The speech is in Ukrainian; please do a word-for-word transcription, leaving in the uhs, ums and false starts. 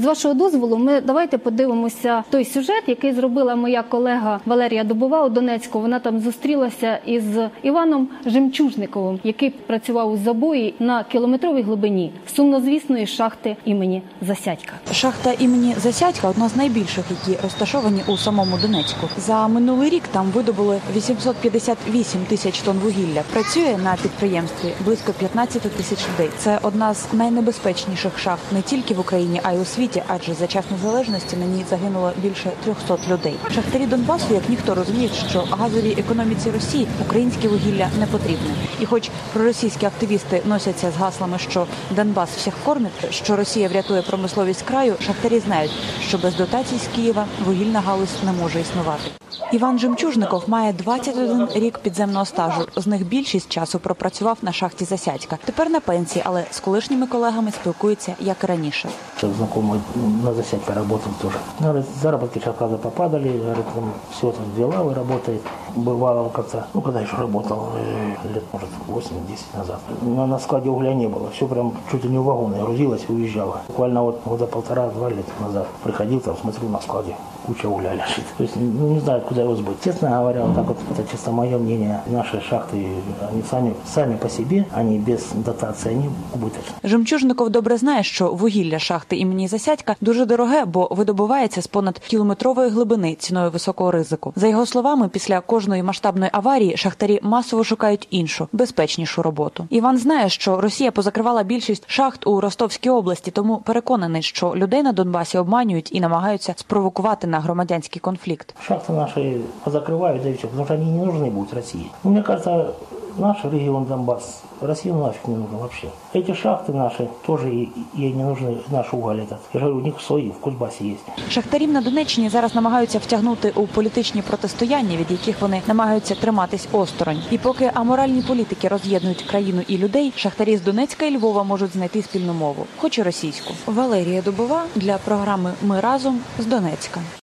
З вашого дозволу, ми давайте подивимося той сюжет, який зробила моя колега Валерія Добова у Донецьку. Вона там зустрілася із Іваном Жемчужниковим, який працював у забої на кілометровій глибині сумнозвісної шахти імені Засядька. Шахта імені Засядька – одна з найбільших, які розташовані у самому Донецьку. За минулий рік там видобули вісімсот п'ятдесят вісім тисяч тонн вугілля. Працює на підприємстві близько п'ятнадцять тисяч людей. Це одна з найнебезпечніших шахт не тільки в Україні, а й у світі, адже за час незалежності на ній загинуло більше трьохсот людей. Шахтарі Донбасу, як ніхто, розуміють, що газовій економіці Росії українське вугілля не потрібне. І хоч проросійські активісти носяться з гаслами, що Донбас всіх кормить, що Росія врятує промисловість краю, шахтарі знають, що без дотацій з Києва вугільна галузь не може існувати. Іван Жемчужников має двадцять один рік підземного стажу. З них більшість часу пропрацював на шахті Засядька. Тепер на пенсії, але з колишніми колегами спілкується, як і раніше. Знайомий на Засядьке працював теж. Говорит, заработки сейчас, правда, попадали, говорит, там все там дела вы работает. Бывало как-то, ну, когда еще работал, лет, может, восемь-десять назад. Но на складе угля не было. Все прям чуть ли не в вагоны грузилось и уезжало. Буквально вот года полтора-два лет назад приходил, там, смотрю, на складе куча угля лежит. То есть, ну, не знаю, куда его сбыть. Честно говоря, вот так вот, это чисто мое мнение. Наши шахты, они сами, сами по себе, они без дотации, они убыточны. Жемчужников добре знає, що вугілля шахти імені Засядька дуже дороге, бо видобувається з понад кілометрової глибини ціною високого ризику. За його словами, після кожної масштабної аварії шахтарі масово шукають іншу, безпечнішу роботу. Іван знає, що Росія позакривала більшість шахт у Ростовській області, тому переконаний, що людей на Донбасі обманюють і намагаються спровокувати на громадянський конфликт. Шахты наши позакрывают, да и все, потому что они не нужны будут России. Мне кажется, наш регион Донбасс, Россия нафиг не нужна вообще. Эти шахты наши тоже ей не нужны, наш уголь этот. Я говорю, у них свои, в Кузбассе есть. Шахтарів на Донеччині зараз намагаються втягнути у політичні протистояння, від яких вони намагаються триматись осторонь. І поки аморальні політики роз'єднують країну і людей, шахтарі з Донецька і Львова можуть знайти спільну мову, хоч і російську. Валерія Добова для програми «Ми разом» з Донецька.